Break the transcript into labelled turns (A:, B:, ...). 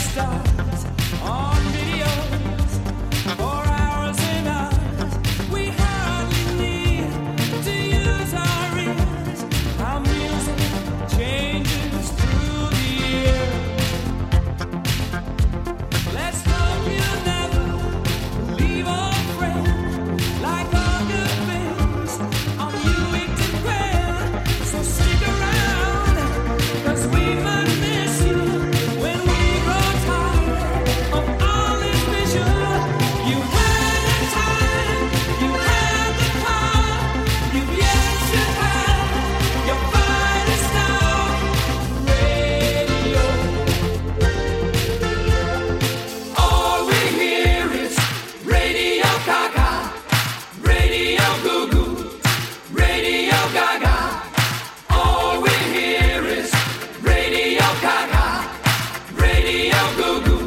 A: stars on videos for hours and hours. We hardly need to use our ears. Our music changes through the year. Let's hope you never leave a friend like all good things on you week to grand. So stick around, 'cause we might miss you when we grow tired of all this vision. You had the time, you had the power, you've yet to have your finest hour. Radio. All we hear is Radio Gaga, Radio Goo Goo, Radio Gaga. All we hear is Radio Gaga, Radio Goo Goo.